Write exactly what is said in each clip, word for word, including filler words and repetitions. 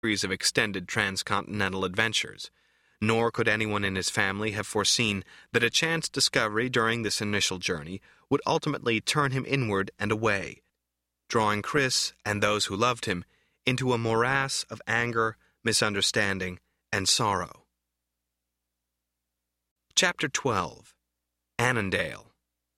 series of extended transcontinental adventures, nor could anyone in his family have foreseen that a chance discovery during this initial journey would ultimately turn him inward and away, drawing Chris and those who loved him into a morass of anger, misunderstanding, and sorrow. Chapter twelve. Annandale.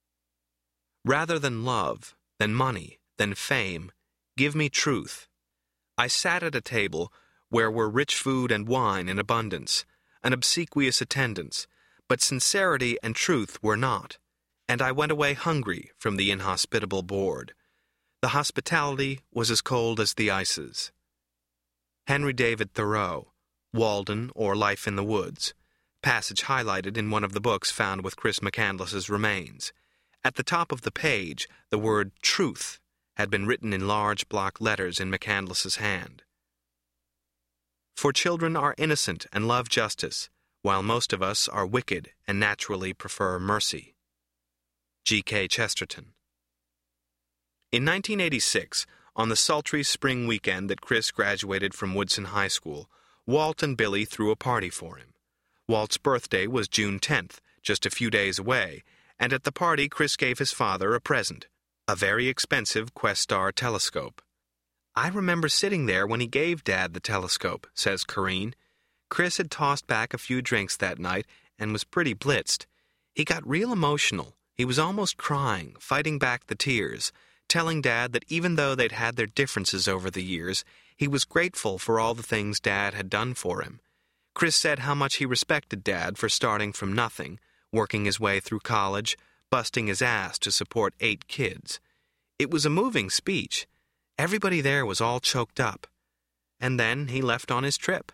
Rather than love, than money, than fame, give me truth. I sat at a table where were rich food and wine in abundance, an obsequious attendance, but sincerity and truth were not, and I went away hungry from the inhospitable board. The hospitality was as cold as the ices. Henry David Thoreau, Walden or Life in the Woods, passage highlighted in one of the books found with Chris McCandless's remains. At the top of the page, the word truth had been written in large block letters in McCandless's hand. For children are innocent and love justice, while most of us are wicked and naturally prefer mercy. G K Chesterton. In nineteen eighty-six, on the sultry spring weekend that Chris graduated from Woodson High School, Walt and Billy threw a party for him. Walt's birthday was June tenth, just a few days away, and at the party Chris gave his father a present, a very expensive Questar telescope. I remember sitting there when he gave Dad the telescope, says Corrine. Chris had tossed back a few drinks that night and was pretty blitzed. He got real emotional. He was almost crying, fighting back the tears, telling Dad that even though they'd had their differences over the years, he was grateful for all the things Dad had done for him. Chris said how much he respected Dad for starting from nothing, working his way through college, busting his ass to support eight kids. It was a moving speech. Everybody there was all choked up. And then he left on his trip.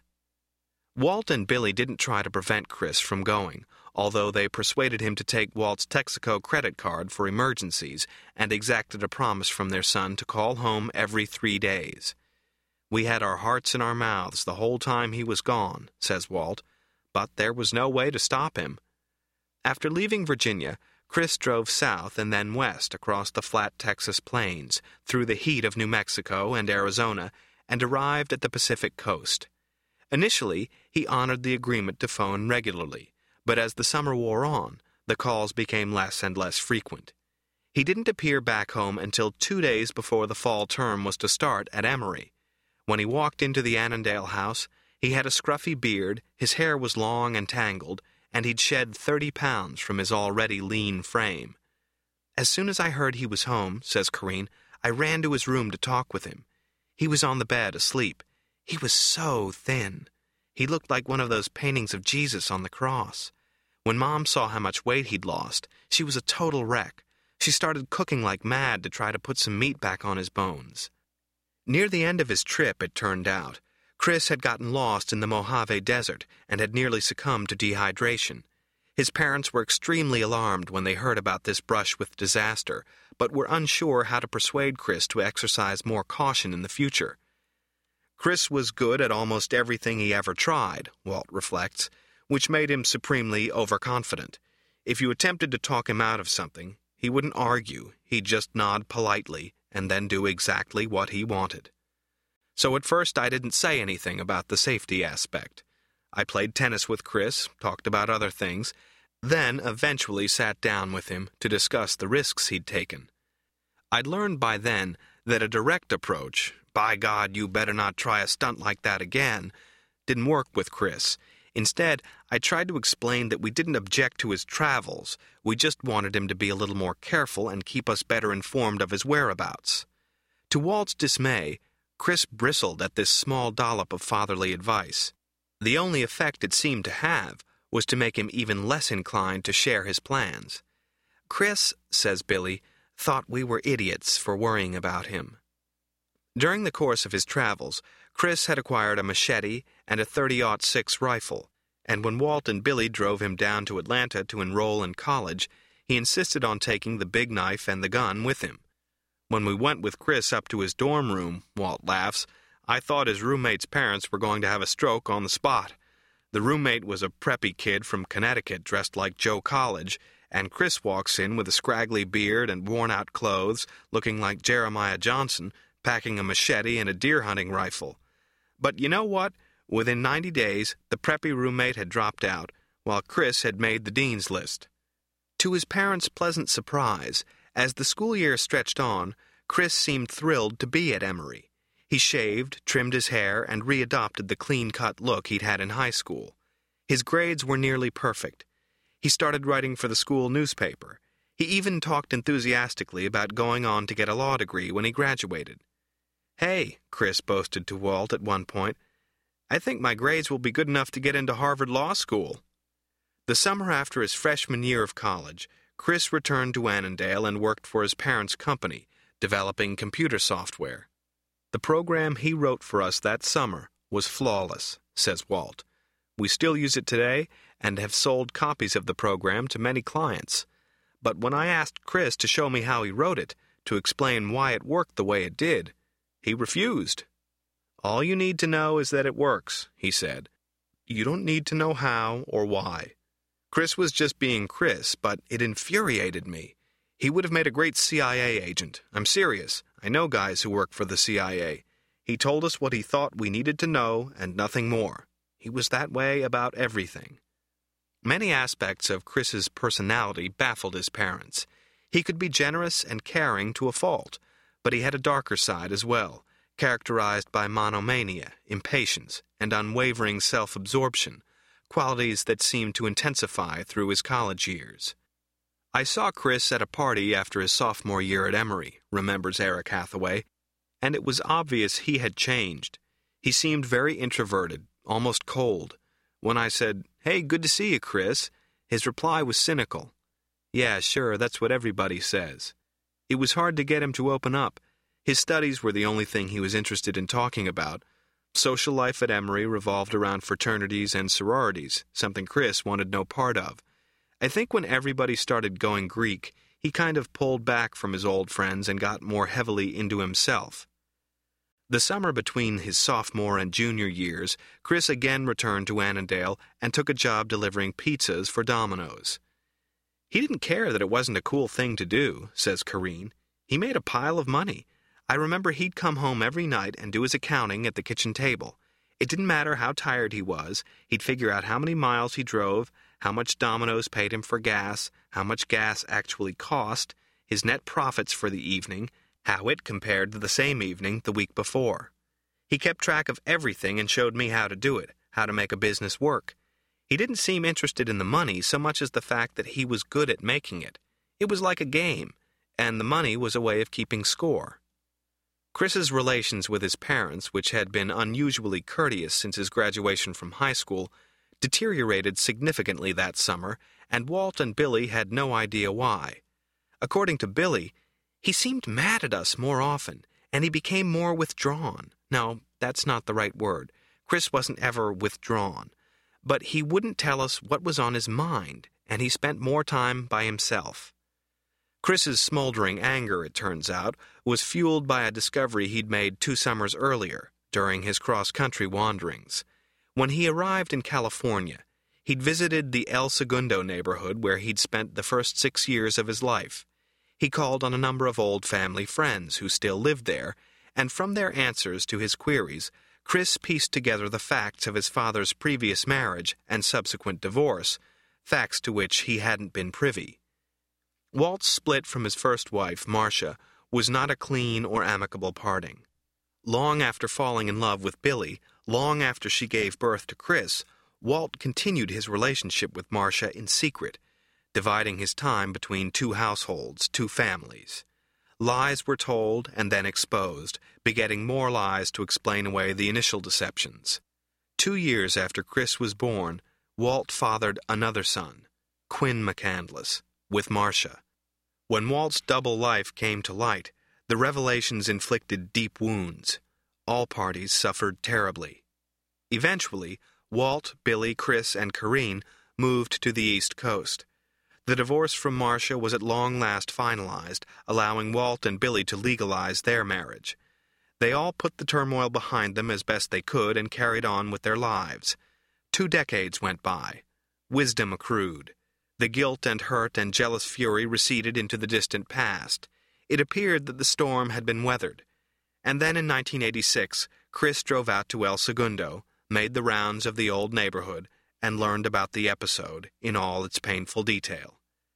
Walt and Billy didn't try to prevent Chris from going, although they persuaded him to take Walt's Texaco credit card for emergencies and exacted a promise from their son to call home every three days. We had our hearts in our mouths the whole time he was gone, says Walt, but there was no way to stop him. After leaving Virginia, Chris drove south and then west across the flat Texas plains, through the heat of New Mexico and Arizona, and arrived at the Pacific coast. Initially, he honored the agreement to phone regularly, but as the summer wore on, the calls became less and less frequent. He didn't appear back home until two days before the fall term was to start at Emory. When he walked into the Annandale house, he had a scruffy beard, his hair was long and tangled, and he'd shed thirty pounds from his already lean frame. As soon as I heard he was home, says Corrine, I ran to his room to talk with him. He was on the bed, asleep. He was so thin. He looked like one of those paintings of Jesus on the cross. When Mom saw how much weight he'd lost, she was a total wreck. She started cooking like mad to try to put some meat back on his bones. Near the end of his trip, it turned out, Chris had gotten lost in the Mojave Desert and had nearly succumbed to dehydration. His parents were extremely alarmed when they heard about this brush with disaster, but were unsure how to persuade Chris to exercise more caution in the future. Chris was good at almost everything he ever tried, Walt reflects, which made him supremely overconfident. If you attempted to talk him out of something, he wouldn't argue, he'd just nod politely and then do exactly what he wanted. So at first I didn't say anything about the safety aspect. I played tennis with Chris, talked about other things, then eventually sat down with him to discuss the risks he'd taken. I'd learned by then that a direct approach, by God, you better not try a stunt like that again, didn't work with Chris. Instead, I tried to explain that we didn't object to his travels, we just wanted him to be a little more careful and keep us better informed of his whereabouts. To Walt's dismay, Chris bristled at this small dollop of fatherly advice. The only effect it seemed to have was to make him even less inclined to share his plans. Chris, says Billy, thought we were idiots for worrying about him. During the course of his travels, Chris had acquired a machete and a thirty aught six rifle, and when Walt and Billy drove him down to Atlanta to enroll in college, he insisted on taking the big knife and the gun with him. When we went with Chris up to his dorm room, Walt laughs, I thought his roommate's parents were going to have a stroke on the spot. The roommate was a preppy kid from Connecticut dressed like Joe College, and Chris walks in with a scraggly beard and worn-out clothes, looking like Jeremiah Johnson, packing a machete and a deer-hunting rifle. But you know what? Within ninety days, the preppy roommate had dropped out, while Chris had made the dean's list. To his parents' pleasant surprise, as the school year stretched on, Chris seemed thrilled to be at Emory. He shaved, trimmed his hair, and readopted the clean-cut look he'd had in high school. His grades were nearly perfect. He started writing for the school newspaper. He even talked enthusiastically about going on to get a law degree when he graduated. "Hey," Chris boasted to Walt at one point, "I think my grades will be good enough to get into Harvard Law School." The summer after his freshman year of college, Chris returned to Annandale and worked for his parents' company, developing computer software. "The program he wrote for us that summer was flawless," says Walt. "We still use it today and have sold copies of the program to many clients. But when I asked Chris to show me how he wrote it, to explain why it worked the way it did, he refused. 'All you need to know is that it works,' he said. 'You don't need to know how or why.' Chris was just being Chris, but it infuriated me. He would have made a great C I A agent. I'm serious. I know guys who work for the C I A. He told us what he thought we needed to know and nothing more. He was that way about everything." Many aspects of Chris's personality baffled his parents. He could be generous and caring to a fault, but he had a darker side as well, characterized by monomania, impatience, and unwavering self-absorption, qualities that seemed to intensify through his college years. "I saw Chris at a party after his sophomore year at Emory," remembers Eric Hathaway, "and it was obvious he had changed. He seemed very introverted, almost cold. When I said, 'Hey, good to see you, Chris,' his reply was cynical. 'Yeah, sure, that's what everybody says.' It was hard to get him to open up. His studies were the only thing he was interested in talking about. Social life at Emory revolved around fraternities and sororities, something Chris wanted no part of. I think when everybody started going Greek, he kind of pulled back from his old friends and got more heavily into himself." The summer between his sophomore and junior years, Chris again returned to Annandale and took a job delivering pizzas for Domino's. "He didn't care that it wasn't a cool thing to do," says Corrine. "He made a pile of money. I remember he'd come home every night and do his accounting at the kitchen table. It didn't matter how tired he was. He'd figure out how many miles he drove, how much Domino's paid him for gas, how much gas actually cost, his net profits for the evening, how it compared to the same evening the week before. He kept track of everything and showed me how to do it, how to make a business work. He didn't seem interested in the money so much as the fact that he was good at making it. It was like a game, and the money was a way of keeping score." Chris's relations with his parents, which had been unusually courteous since his graduation from high school, deteriorated significantly that summer, and Walt and Billy had no idea why. According to Billy, "He seemed mad at us more often, and he became more withdrawn." No, that's not the right word. Chris wasn't ever withdrawn. But he wouldn't tell us what was on his mind, and he spent more time by himself. Chris's smoldering anger, it turns out, was fueled by a discovery he'd made two summers earlier, during his cross-country wanderings. When he arrived in California, he'd visited the El Segundo neighborhood where he'd spent the first six years of his life. He called on a number of old family friends who still lived there, and from their answers to his queries, Chris pieced together the facts of his father's previous marriage and subsequent divorce, facts to which he hadn't been privy. Walt's split from his first wife, Marcia, was not a clean or amicable parting. Long after falling in love with Billy, long after she gave birth to Chris, Walt continued his relationship with Marcia in secret, dividing his time between two households, two families. Lies were told and then exposed, begetting more lies to explain away the initial deceptions. Two years after Chris was born, Walt fathered another son, Quinn McCandless, with Marcia. When Walt's double life came to light, the revelations inflicted deep wounds. All parties suffered terribly. Eventually, Walt, Billy, Chris, and Corrine moved to the East Coast. The divorce from Marcia was at long last finalized, allowing Walt and Billy to legalize their marriage. They all put the turmoil behind them as best they could and carried on with their lives. Two decades went by. Wisdom accrued. The guilt and hurt and jealous fury receded into the distant past. It appeared that the storm had been weathered. And then in nineteen eighty-six, Chris drove out to El Segundo, made the rounds of the old neighborhood, and learned about the episode in all its painful detail.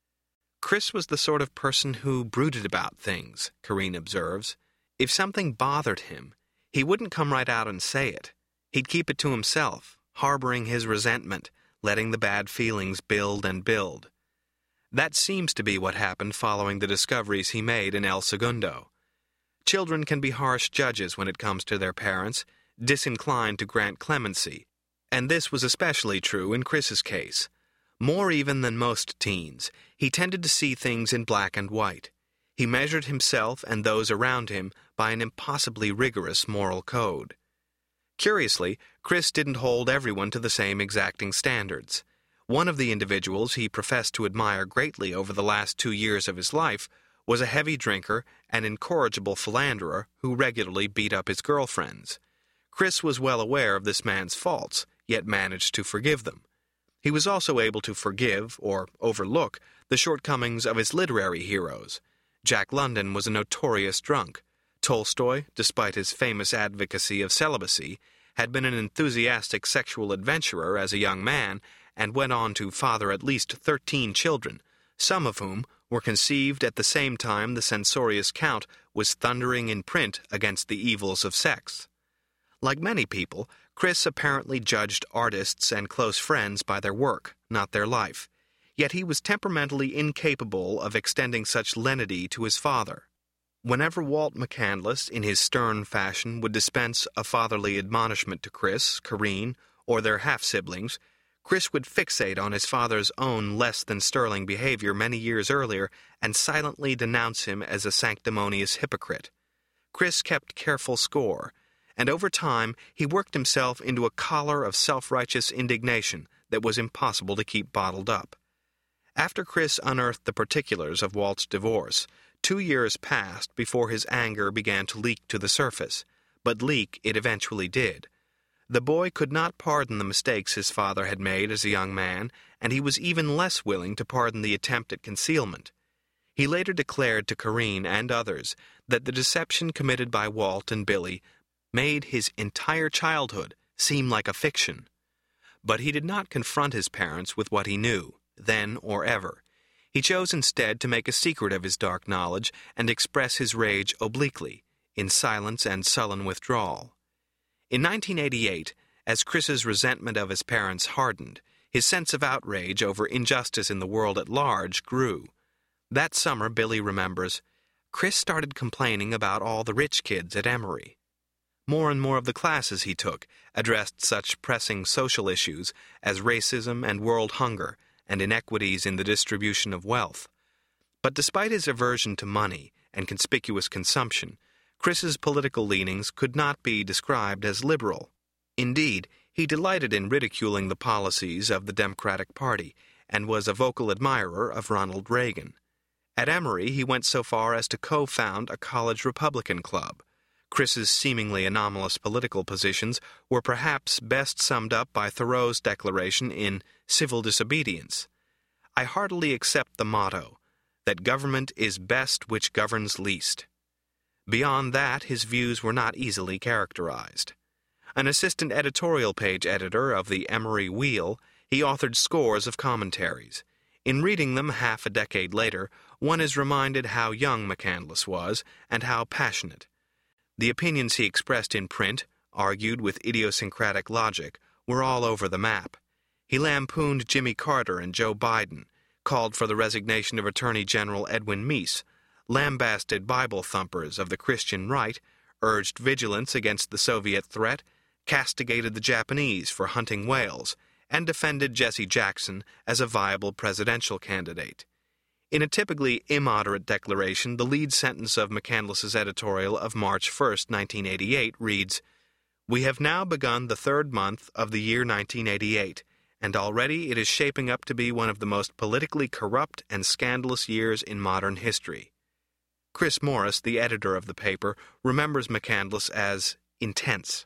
Chris was the sort of person who brooded about things, Corinne observes. If something bothered him, he wouldn't come right out and say it. He'd keep it to himself, harboring his resentment, letting the bad feelings build and build. That seems to be what happened following the discoveries he made in El Segundo. Children can be harsh judges when it comes to their parents, disinclined to grant clemency, and this was especially true in Chris's case. More even than most teens, he tended to see things in black and white. He measured himself and those around him by an impossibly rigorous moral code. Curiously, Chris didn't hold everyone to the same exacting standards. One of the individuals he professed to admire greatly over the last two years of his life was a heavy drinker and incorrigible philanderer who regularly beat up his girlfriends. Chris was well aware of this man's faults, yet managed to forgive them. He was also able to forgive, or overlook, the shortcomings of his literary heroes. Jack London was a notorious drunk. Tolstoy, despite his famous advocacy of celibacy, had been an enthusiastic sexual adventurer as a young man and went on to father at least thirteen children, some of whom were conceived at the same time the censorious Count was thundering in print against the evils of sex. Like many people, Chris apparently judged artists and close friends by their work, not their life. Yet he was temperamentally incapable of extending such lenity to his father. Whenever Walt McCandless, in his stern fashion, would dispense a fatherly admonishment to Chris, Corinne, or their half-siblings, Chris would fixate on his father's own less-than-sterling behavior many years earlier and silently denounce him as a sanctimonious hypocrite. Chris kept careful score, and over time he worked himself into a collar of self-righteous indignation that was impossible to keep bottled up. After Chris unearthed the particulars of Walt's divorce, two years passed before his anger began to leak to the surface, but leak it eventually did. The boy could not pardon the mistakes his father had made as a young man, and he was even less willing to pardon the attempt at concealment. He later declared to Corinne and others that the deception committed by Walt and Billy made his entire childhood seem like a fiction. But he did not confront his parents with what he knew, then or ever. He chose instead to make a secret of his dark knowledge and express his rage obliquely, in silence and sullen withdrawal. In nineteen eighty-eight, as Chris's resentment of his parents hardened, his sense of outrage over injustice in the world at large grew. That summer, Billy remembers, Chris started complaining about all the rich kids at Emory. More and more of the classes he took addressed such pressing social issues as racism and world hunger and inequities in the distribution of wealth. But despite his aversion to money and conspicuous consumption, Chris's political leanings could not be described as liberal. Indeed, he delighted in ridiculing the policies of the Democratic Party and was a vocal admirer of Ronald Reagan. At Emory, he went so far as to co-found a college Republican club. Chris's seemingly anomalous political positions were perhaps best summed up by Thoreau's declaration in Civil Disobedience. I heartily accept the motto, that government is best which governs least. Beyond that, his views were not easily characterized. An assistant editorial page editor of the Emory Wheel, he authored scores of commentaries. In reading them half a decade later, one is reminded how young McCandless was and how passionate. The opinions he expressed in print, argued with idiosyncratic logic, were all over the map. He lampooned Jimmy Carter and Joe Biden, called for the resignation of Attorney General Edwin Meese, lambasted Bible thumpers of the Christian right, urged vigilance against the Soviet threat, castigated the Japanese for hunting whales, and defended Jesse Jackson as a viable presidential candidate. In a typically immoderate declaration, the lead sentence of McCandless's editorial of March first, nineteen eighty-eight, reads, "We have now begun the third month of the year nineteen eighty-eight, and already it is shaping up to be one of the most politically corrupt and scandalous years in modern history." Chris Morris, the editor of the paper, remembers McCandless as intense.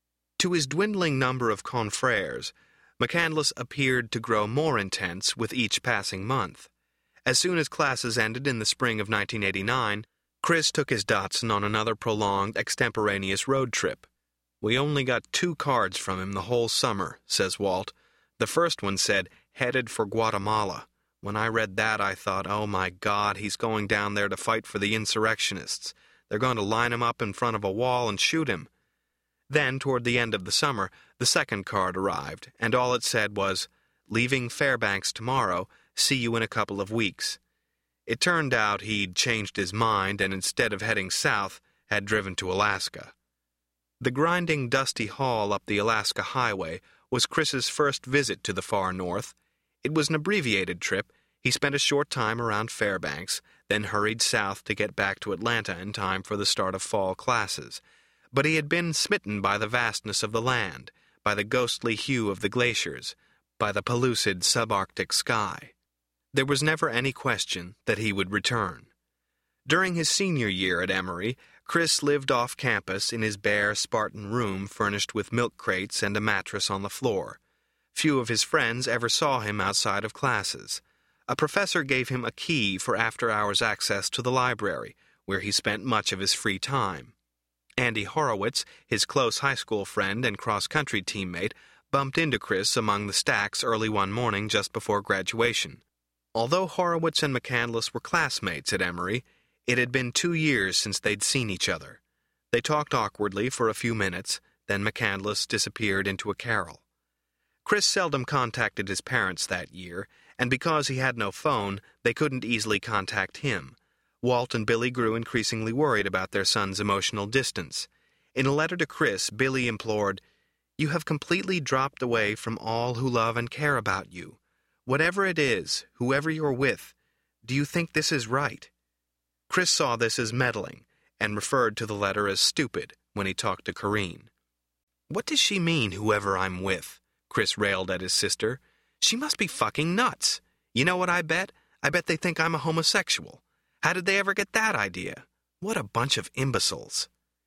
To his dwindling number of confrères, McCandless appeared to grow more intense with each passing month. As soon as classes ended in the spring of nineteen eighty-nine, Chris took his Datsun on another prolonged extemporaneous road trip. "We only got two cards from him the whole summer," says Walt. "The first one said, 'Headed for Guatemala.' When I read that, I thought, oh my God, he's going down there to fight for the insurrectionists. They're going to line him up in front of a wall and shoot him." Then, toward the end of the summer, the second card arrived, and all it said was, "Leaving Fairbanks tomorrow, see you in a couple of weeks." It turned out he'd changed his mind and instead of heading south, had driven to Alaska. The grinding, dusty haul up the Alaska highway was Chris's first visit to the far north. It was an abbreviated trip. He spent a short time around Fairbanks, then hurried south to get back to Atlanta in time for the start of fall classes. But he had been smitten by the vastness of the land, by the ghostly hue of the glaciers, by the pellucid subarctic sky. There was never any question that he would return. During his senior year at Emory, Chris lived off campus in his bare, Spartan room furnished with milk crates and a mattress on the floor. Few of his friends ever saw him outside of classes. A professor gave him a key for after-hours access to the library, where he spent much of his free time. Andy Horowitz, his close high school friend and cross-country teammate, bumped into Chris among the stacks early one morning just before graduation. Although Horowitz and McCandless were classmates at Emory, it had been two years since they'd seen each other. They talked awkwardly for a few minutes, then McCandless disappeared into a carol. Chris seldom contacted his parents that year, and because he had no phone, they couldn't easily contact him. Walt and Billy grew increasingly worried about their son's emotional distance. In a letter to Chris, Billy implored, "You have completely dropped away from all who love and care about you. Whatever it is, whoever you're with, do you think this is right?" Chris saw this as meddling, and referred to the letter as stupid when he talked to Corrine. "What does she mean, whoever I'm with?" Chris railed at his sister. "She must be fucking nuts. You know what I bet? I bet they think I'm a homosexual. How did they ever get that idea? What a bunch of imbeciles."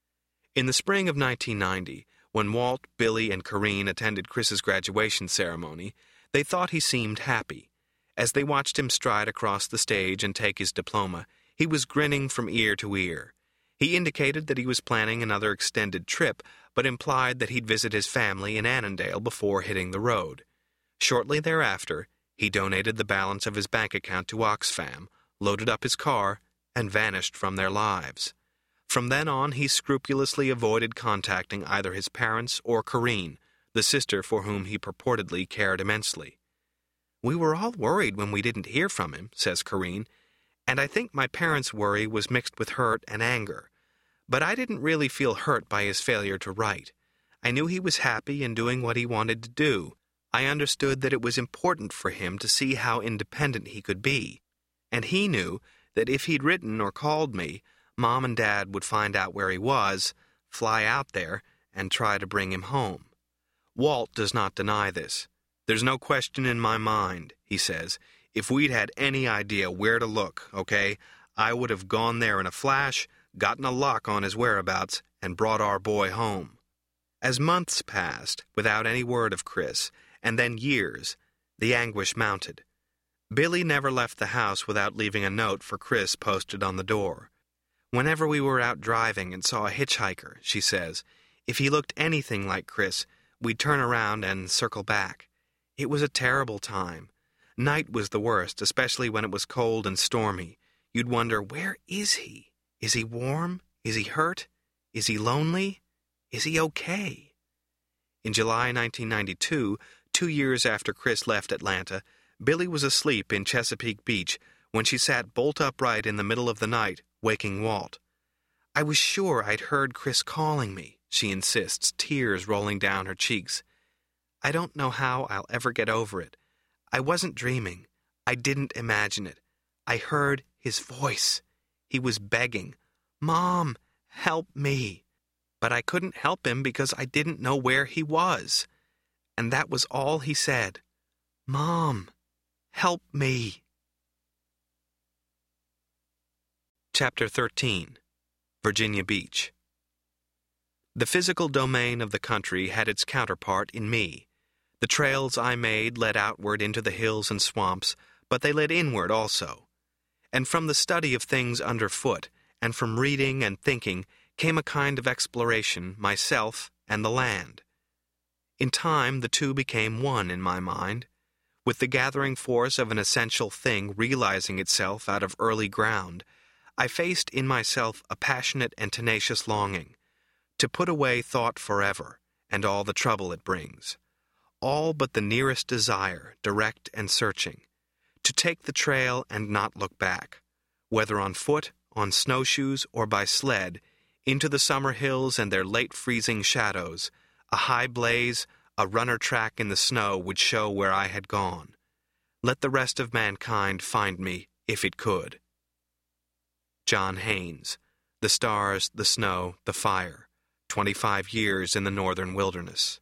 In the spring of nineteen ninety, when Walt, Billy, and Corrine attended Chris's graduation ceremony, they thought he seemed happy. As they watched him stride across the stage and take his diploma, he was grinning from ear to ear. He indicated that he was planning another extended trip, but implied that he'd visit his family in Annandale before hitting the road. Shortly thereafter, he donated the balance of his bank account to Oxfam, loaded up his car, and vanished from their lives. From then on, he scrupulously avoided contacting either his parents or Corrine, the sister for whom he purportedly cared immensely. "We were all worried when we didn't hear from him," says Corrine, "and I think my parents' worry was mixed with hurt and anger. But I didn't really feel hurt by his failure to write. I knew he was happy and doing what he wanted to do. I understood that it was important for him to see how independent he could be. And he knew that if he'd written or called me, Mom and Dad would find out where he was, fly out there, and try to bring him home." Walt does not deny this. "There's no question in my mind," he says. "If we'd had any idea where to look, okay, I would have gone there in a flash, gotten a lock on his whereabouts, and brought our boy home." As months passed, without any word of Chris, and then years, the anguish mounted. Billy never left the house without leaving a note for Chris posted on the door. "Whenever we were out driving and saw a hitchhiker," she says, "if he looked anything like Chris, we'd turn around and circle back. It was a terrible time. Night was the worst, especially when it was cold and stormy. You'd wonder, where is he? Is he warm? Is he hurt? Is he lonely? Is he okay?" In July nineteen ninety-two, two years after Chris left Atlanta, Billy was asleep in Chesapeake Beach when she sat bolt upright in the middle of the night, waking Walt. "I was sure I'd heard Chris calling me," she insists, tears rolling down her cheeks. "I don't know how I'll ever get over it. I wasn't dreaming. I didn't imagine it. I heard his voice. He was begging, 'Mom, help me.' But I couldn't help him because I didn't know where he was. And that was all he said. 'Mom, help me.'" Chapter thirteen. Virginia Beach. The physical domain of the country had its counterpart in me. The trails I made led outward into the hills and swamps, but they led inward also. And from the study of things underfoot, and from reading and thinking, came a kind of exploration, myself and the land. In time, the two became one in my mind, with the gathering force of an essential thing realizing itself out of early ground. I faced in myself a passionate and tenacious longing to put away thought forever and all the trouble it brings, all but the nearest desire, direct and searching, to take the trail and not look back, whether on foot, on snowshoes, or by sled, into the summer hills and their late freezing shadows. A high blaze, a runner track in the snow would show where I had gone. Let the rest of mankind find me, if it could. John Haynes, The Stars, the Snow, the Fire, twenty-five years in the northern wilderness.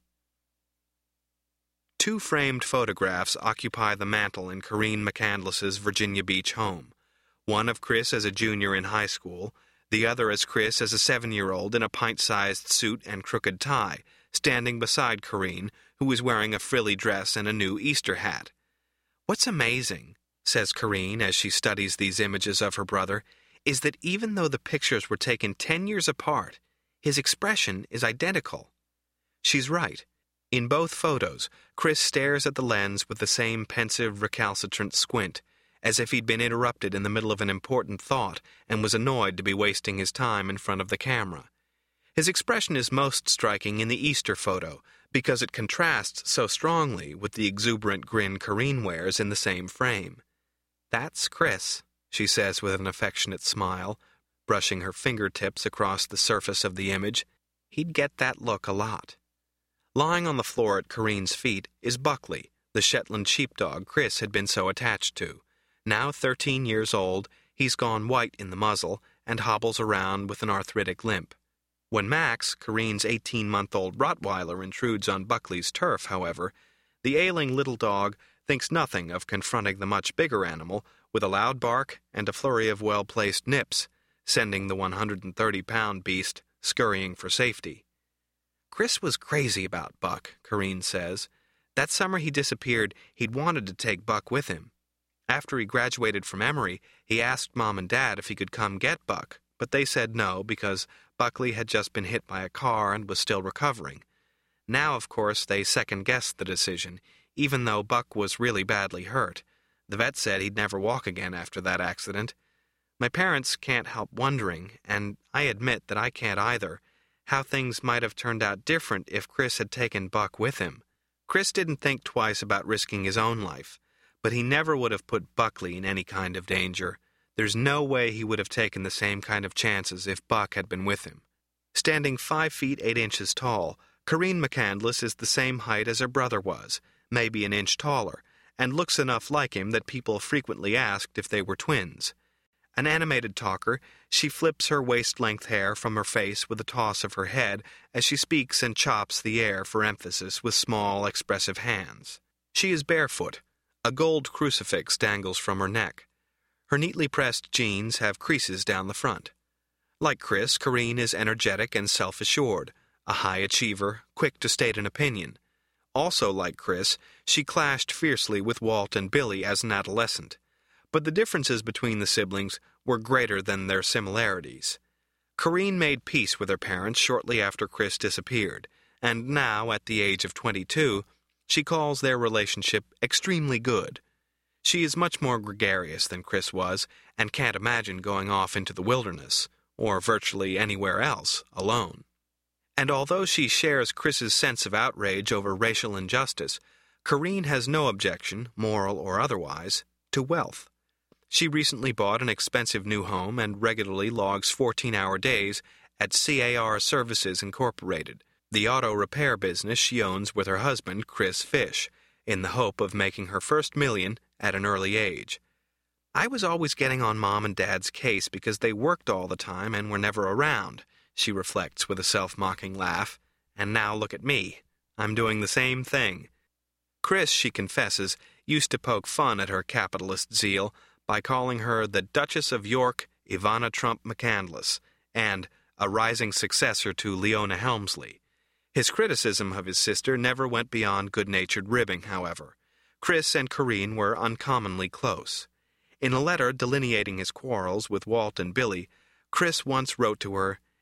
Two framed photographs occupy the mantel in Corinne McCandless's Virginia Beach home, one of Chris as a junior in high school, the other as Chris as a seven-year-old in a pint-sized suit and crooked tie, standing beside Corinne, who was wearing a frilly dress and a new Easter hat. "What's amazing," says Corinne as she studies these images of her brother, "is that even though the pictures were taken ten years apart, his expression is identical." She's right. In both photos, Chris stares at the lens with the same pensive, recalcitrant squint, as if he'd been interrupted in the middle of an important thought and was annoyed to be wasting his time in front of the camera. His expression is most striking in the Easter photo, because it contrasts so strongly with the exuberant grin Corinne wears in the same frame. "That's Chris," she says with an affectionate smile, brushing her fingertips across the surface of the image. "He'd get that look a lot." Lying on the floor at Corinne's feet is Buckley, the Shetland sheepdog Chris had been so attached to. Now thirteen years old, he's gone white in the muzzle and hobbles around with an arthritic limp. When Max, Corinne's eighteen-month-old Rottweiler, intrudes on Buckley's turf, however, the ailing little dog thinks nothing of confronting the much bigger animal with a loud bark and a flurry of well-placed nips, sending the one hundred thirty pound beast scurrying for safety. "Chris was crazy about Buck," Corinne says. "That summer he disappeared, he'd wanted to take Buck with him. After he graduated from Emory, he asked Mom and Dad if he could come get Buck, but they said no because Buckley had just been hit by a car and was still recovering. Now, of course, they second-guessed the decision, even though Buck was really badly hurt. The vet said he'd never walk again after that accident. My parents can't help wondering, and I admit that I can't either, how things might have turned out different if Chris had taken Buck with him. Chris didn't think twice about risking his own life, but he never would have put Buckley in any kind of danger. There's no way he would have taken the same kind of chances if Buck had been with him." Standing five feet eight inches tall, Corinne McCandless is the same height as her brother was, maybe an inch taller, and looks enough like him that people frequently asked if they were twins. An animated talker, she flips her waist-length hair from her face with a toss of her head as she speaks and chops the air for emphasis with small, expressive hands. She is barefoot. A gold crucifix dangles from her neck. Her neatly pressed jeans have creases down the front. Like Chris, Corinne is energetic and self-assured, a high achiever, quick to state an opinion. Also like Chris, she clashed fiercely with Walt and Billy as an adolescent. But the differences between the siblings were greater than their similarities. Corinne made peace with her parents shortly after Chris disappeared, and now, at the age of twenty-two, she calls their relationship extremely good. She is much more gregarious than Chris was, and can't imagine going off into the wilderness, or virtually anywhere else, alone. And although she shares Chris's sense of outrage over racial injustice, Corinne has no objection, moral or otherwise, to wealth. She recently bought an expensive new home and regularly logs fourteen-hour days at C A R Services Incorporated, the auto repair business she owns with her husband, Chris Fish, in the hope of making her first million at an early age. "I was always getting on Mom and Dad's case because they worked all the time and were never around," she reflects with a self-mocking laugh. "And now look at me. I'm doing the same thing." Chris, she confesses, used to poke fun at her capitalist zeal by calling her the Duchess of York, Ivana Trump McCandless, and a rising successor to Leona Helmsley. His criticism of his sister never went beyond good-natured ribbing, however. Chris and Corinne were uncommonly close. In a letter delineating his quarrels with Walt and Billy, Chris once wrote to her,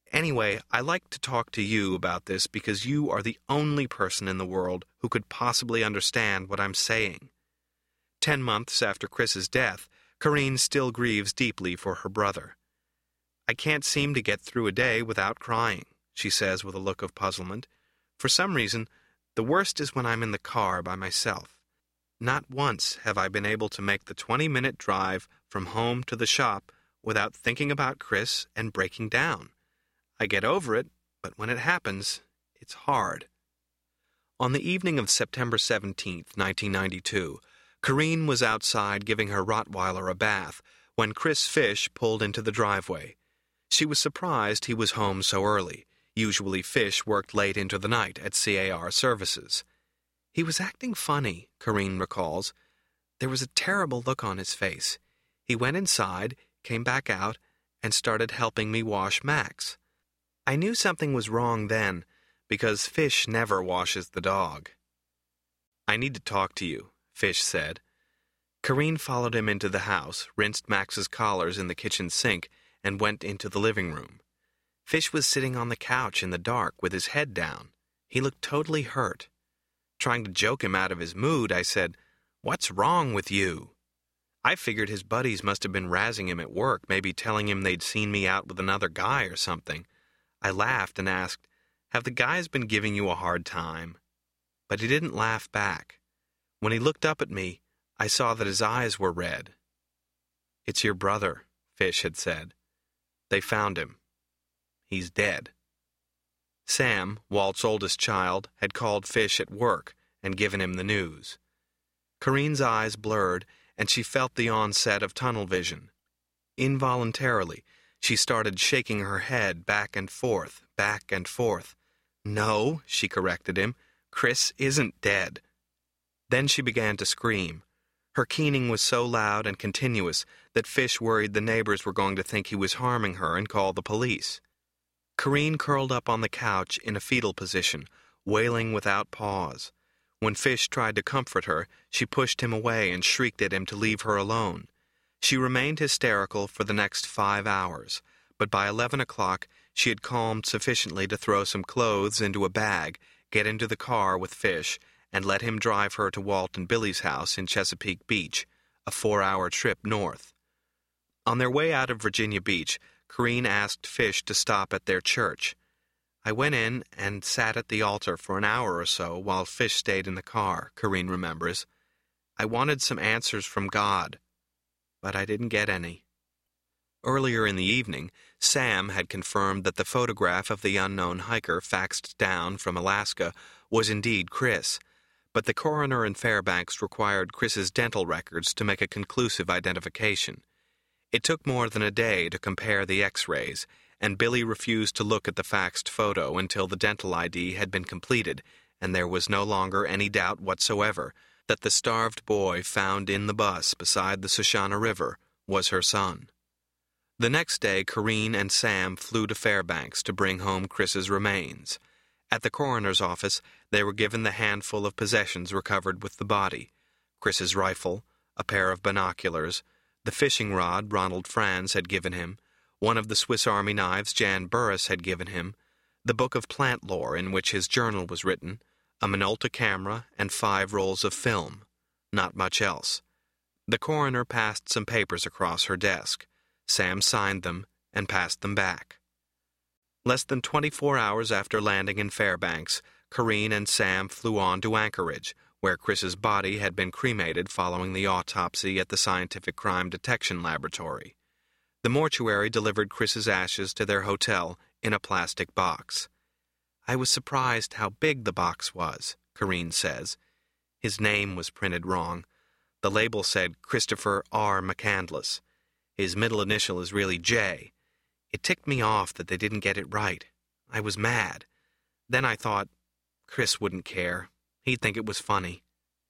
Anyway, I like to talk to you about this because you are the only person in the world who could possibly understand what I'm saying. Ten months after Chris's death, Corinne still grieves deeply for her brother. I can't seem to get through a day without crying, she says with a look of puzzlement. For some reason, the worst is when I'm in the car by myself. Not once have I been able to make the twenty-minute drive from home to the shop without thinking about Chris and breaking down. I get over it, but when it happens, it's hard. On the evening of September seventeenth, nineteen ninety-two, Corinne was outside giving her Rottweiler a bath when Chris Fish pulled into the driveway. She was surprised he was home so early. Usually Fish worked late into the night at C A R Services. He was acting funny, Corinne recalls. There was a terrible look on his face. He went inside, came back out, and started helping me wash Max. I knew something was wrong then, because Fish never washes the dog. I need to talk to you, Fish said. Corinne followed him into the house, rinsed Max's collars in the kitchen sink, and went into the living room. Fish was sitting on the couch in the dark with his head down. He looked totally hurt. Trying to joke him out of his mood, I said, "What's wrong with you?" I figured his buddies must have been razzing him at work, maybe telling him they'd seen me out with another guy or something. I laughed and asked, "Have the guys been giving you a hard time?" But he didn't laugh back. When he looked up at me, I saw that his eyes were red. "It's your brother," Fish had said. "They found him. He's dead." Sam, Walt's oldest child, had called Fish at work and given him the news. Corinne's eyes blurred, and she felt the onset of tunnel vision. Involuntarily, she started shaking her head back and forth, back and forth. "No," she corrected him, "Chris isn't dead." Then she began to scream. Her keening was so loud and continuous that Fish worried the neighbors were going to think he was harming her and call the police. Corinne curled up on the couch in a fetal position, wailing without pause. When Fish tried to comfort her, she pushed him away and shrieked at him to leave her alone. She remained hysterical for the next five hours, but by eleven o'clock she had calmed sufficiently to throw some clothes into a bag, get into the car with Fish, and let him drive her to Walt and Billy's house in Chesapeake Beach, a four-hour trip north. On their way out of Virginia Beach, Corinne asked Fish to stop at their church. I went in and sat at the altar for an hour or so while Fish stayed in the car, Corinne remembers. I wanted some answers from God, but I didn't get any. Earlier in the evening, Sam had confirmed that the photograph of the unknown hiker faxed down from Alaska was indeed Chris, but the coroner in Fairbanks required Chris's dental records to make a conclusive identification. It took more than a day to compare the x-rays, and Billy refused to look at the faxed photo until the dental I D had been completed, and there was no longer any doubt whatsoever that the starved boy found in the bus beside the Susquehanna River was her son. The next day, Corinne and Sam flew to Fairbanks to bring home Chris's remains. At the coroner's office, they were given the handful of possessions recovered with the body: Chris's rifle, a pair of binoculars, the fishing rod Ronald Franz had given him, one of the Swiss Army knives Jan Burris had given him, the book of plant lore in which his journal was written, a Minolta camera, and five rolls of film. Not much else. The coroner passed some papers across her desk. Sam signed them and passed them back. Less than twenty-four hours after landing in Fairbanks, Corinne and Sam flew on to Anchorage, where Chris's body had been cremated following the autopsy at the Scientific Crime Detection Laboratory. The mortuary delivered Chris's ashes to their hotel in a plastic box. I was surprised how big the box was, Corinne says. His name was printed wrong. The label said Christopher R. McCandless. His middle initial is really J. It ticked me off that they didn't get it right. I was mad. Then I thought, Chris wouldn't care. He'd think it was funny.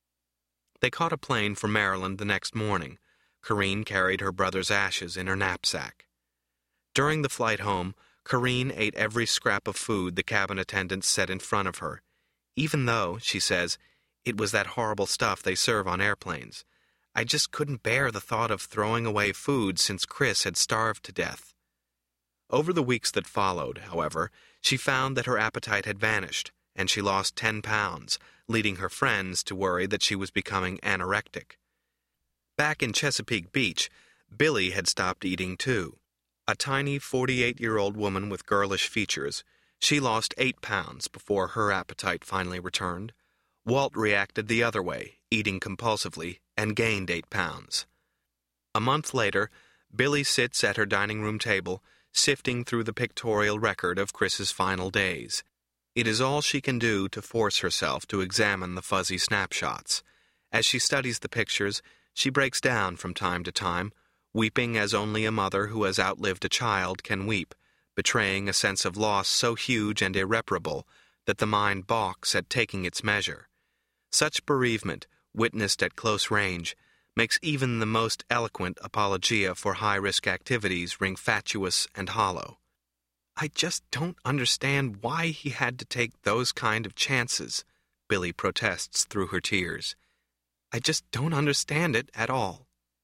They caught a plane for Maryland the next morning. Corinne carried her brother's ashes in her knapsack. During the flight home, Corinne ate every scrap of food the cabin attendants set in front of her, even though, she says, it was that horrible stuff they serve on airplanes. I just couldn't bear the thought of throwing away food since Chris had starved to death. Over the weeks that followed, however, she found that her appetite had vanished, and she lost ten pounds, leading her friends to worry that she was becoming anorectic. Back in Chesapeake Beach, Billy had stopped eating too. A tiny forty-eight-year-old woman with girlish features, she lost eight pounds before her appetite finally returned. Walt reacted the other way, eating compulsively, and gained eight pounds. A month later, Billy sits at her dining room table, sifting through the pictorial record of Chris's final days. It is all she can do to force herself to examine the fuzzy snapshots. As she studies the pictures, she breaks down from time to time, weeping as only a mother who has outlived a child can weep, betraying a sense of loss so huge and irreparable that the mind balks at taking its measure. Such bereavement, witnessed at close range, makes even the most eloquent apologia for high-risk activities ring fatuous and hollow. "I just don't understand why he had to take those kind of chances," Billy protests through her tears. "I just don't understand it at all."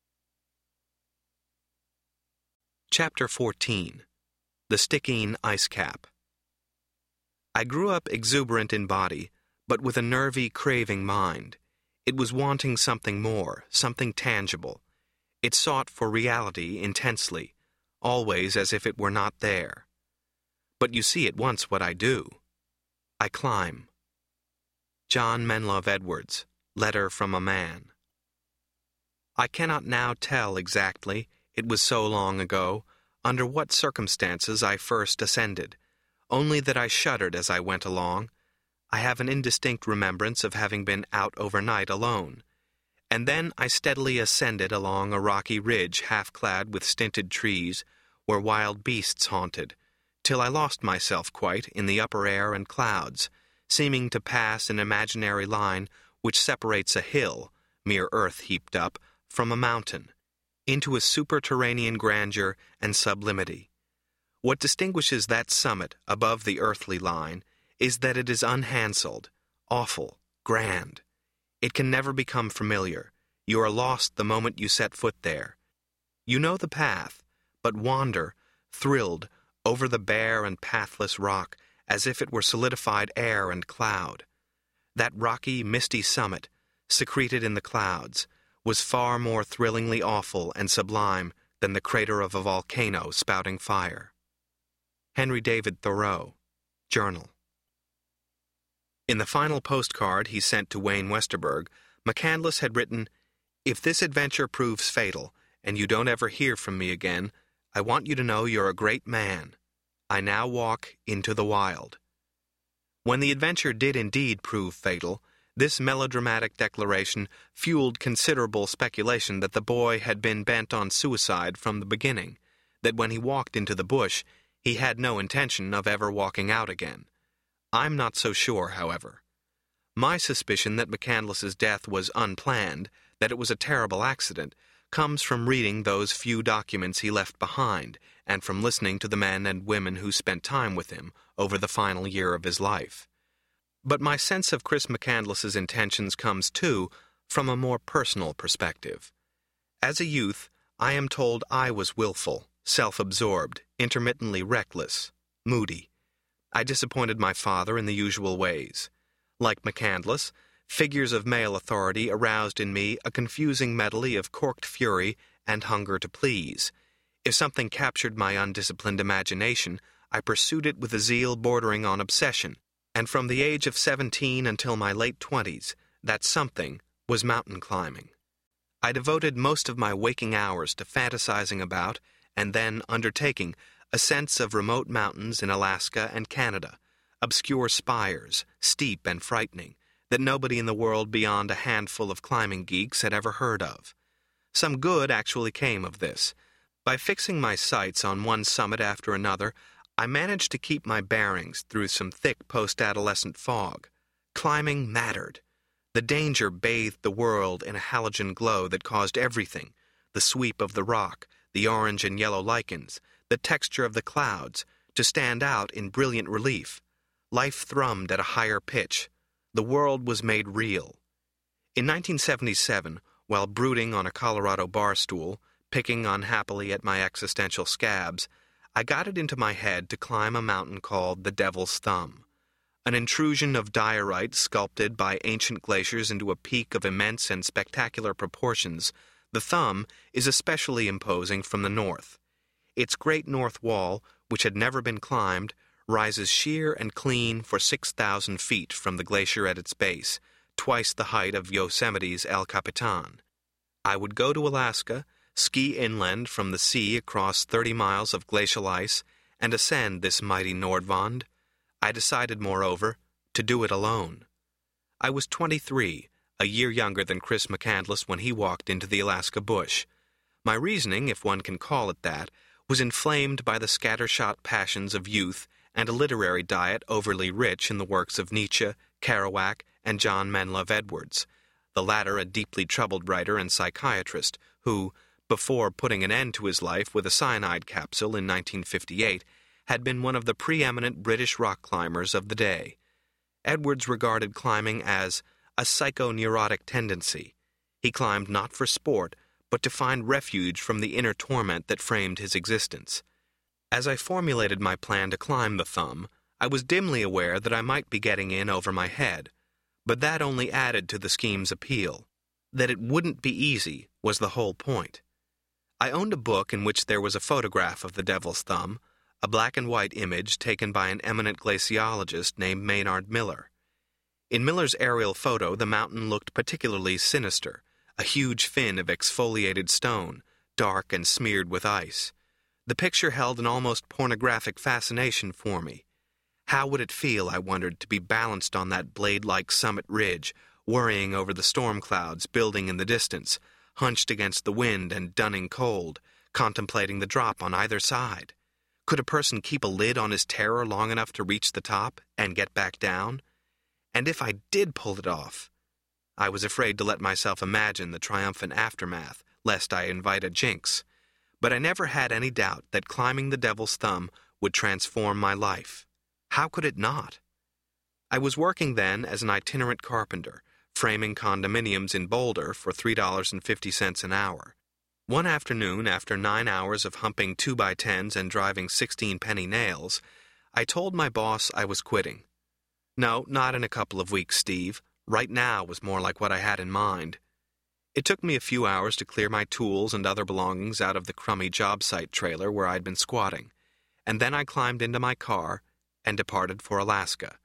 Chapter fourteen. The Stickeen Ice Cap. I grew up exuberant in body, but with a nervy, craving mind. It was wanting something more, something tangible. It sought for reality intensely, always as if it were not there. But you see at once what I do. I climb. John Menlove Edwards, Letter from a Man. I cannot now tell exactly, it was so long ago, under what circumstances I first ascended, only that I shuddered as I went along. I have an indistinct remembrance of having been out overnight alone, and then I steadily ascended along a rocky ridge half-clad with stinted trees, where wild beasts haunted, till I lost myself quite in the upper air and clouds, seeming to pass an imaginary line which separates a hill, mere earth heaped up, from a mountain, into a superterranean grandeur and sublimity. What distinguishes that summit above the earthly line is that it is unhandselled, awful, grand. It can never become familiar. You are lost the moment you set foot there. You know the path, but wander, thrilled, over the bare and pathless rock as if it were solidified air and cloud. That rocky, misty summit, secreted in the clouds, was far more thrillingly awful and sublime than the crater of a volcano spouting fire. Henry David Thoreau, Journal. In the final postcard he sent to Wayne Westerberg, McCandless had written, "If this adventure proves fatal, and you don't ever hear from me again, I want you to know you're a great man. I now walk into the wild." When the adventure did indeed prove fatal, this melodramatic declaration fueled considerable speculation that the boy had been bent on suicide from the beginning, that when he walked into the bush, he had no intention of ever walking out again. I'm not so sure, however. My suspicion that McCandless's death was unplanned, that it was a terrible accident, comes from reading those few documents he left behind, and from listening to the men and women who spent time with him over the final year of his life. But my sense of Chris McCandless's intentions comes, too, from a more personal perspective. As a youth, I am told I was willful, self-absorbed, intermittently reckless, moody. I disappointed my father in the usual ways. Like McCandless, figures of male authority aroused in me a confusing medley of corked fury and hunger to please. If something captured my undisciplined imagination, I pursued it with a zeal bordering on obsession, and from the age of seventeen until my late twenties, that something was mountain climbing. I devoted most of my waking hours to fantasizing about, and then undertaking, ascents of remote mountains in Alaska and Canada, obscure spires, steep and frightening, that nobody in the world beyond a handful of climbing geeks had ever heard of. Some good actually came of this. By fixing my sights on one summit after another, I managed to keep my bearings through some thick post-adolescent fog. Climbing mattered. The danger bathed the world in a halogen glow that caused everything, the sweep of the rock, the orange and yellow lichens, the texture of the clouds, to stand out in brilliant relief. Life thrummed at a higher pitch. The world was made real. In nineteen seventy-seven, while brooding on a Colorado bar stool, picking unhappily at my existential scabs, I got it into my head to climb a mountain called the Devil's Thumb, an intrusion of diorite sculpted by ancient glaciers into a peak of immense and spectacular proportions. The Thumb is especially imposing from the north. Its great north wall, which had never been climbed, rises sheer and clean for six thousand feet from the glacier at its base, twice the height of Yosemite's El Capitan. I would go to Alaska, ski inland from the sea across thirty miles of glacial ice, and ascend this mighty Nordwand. I decided, moreover, to do it alone. I was twenty-three, a year younger than Chris McCandless when he walked into the Alaska bush. My reasoning, if one can call it that, was inflamed by the scattershot passions of youth and a literary diet overly rich in the works of Nietzsche, Kerouac, and John Menlove Edwards, the latter a deeply troubled writer and psychiatrist who, before putting an end to his life with a cyanide capsule in nineteen fifty-eight, had been one of the preeminent British rock climbers of the day. Edwards regarded climbing as a psychoneurotic tendency. He climbed not for sport, but to find refuge from the inner torment that framed his existence. As I formulated my plan to climb the Thumb, I was dimly aware that I might be getting in over my head, but that only added to the scheme's appeal. That it wouldn't be easy was the whole point. I owned a book in which there was a photograph of the Devil's Thumb, a black-and-white image taken by an eminent glaciologist named Maynard Miller. In Miller's aerial photo, the mountain looked particularly sinister, a huge fin of exfoliated stone, dark and smeared with ice. The picture held an almost pornographic fascination for me. How would it feel, I wondered, to be balanced on that blade-like summit ridge, worrying over the storm clouds building in the distance, hunched against the wind and dunning cold, contemplating the drop on either side? Could a person keep a lid on his terror long enough to reach the top and get back down? And if I did pull it off? I was afraid to let myself imagine the triumphant aftermath, lest I invite a jinx. But I never had any doubt that climbing the Devil's Thumb would transform my life. How could it not? I was working then as an itinerant carpenter, framing condominiums in Boulder for three dollars and fifty cents an hour. One afternoon, after nine hours of humping two-by-tens and driving sixteen-penny nails, I told my boss I was quitting. No, not in a couple of weeks, Steve. Right now was more like what I had in mind. It took me a few hours to clear my tools and other belongings out of the crummy job site trailer where I'd been squatting, and then I climbed into my car and departed for Alaska.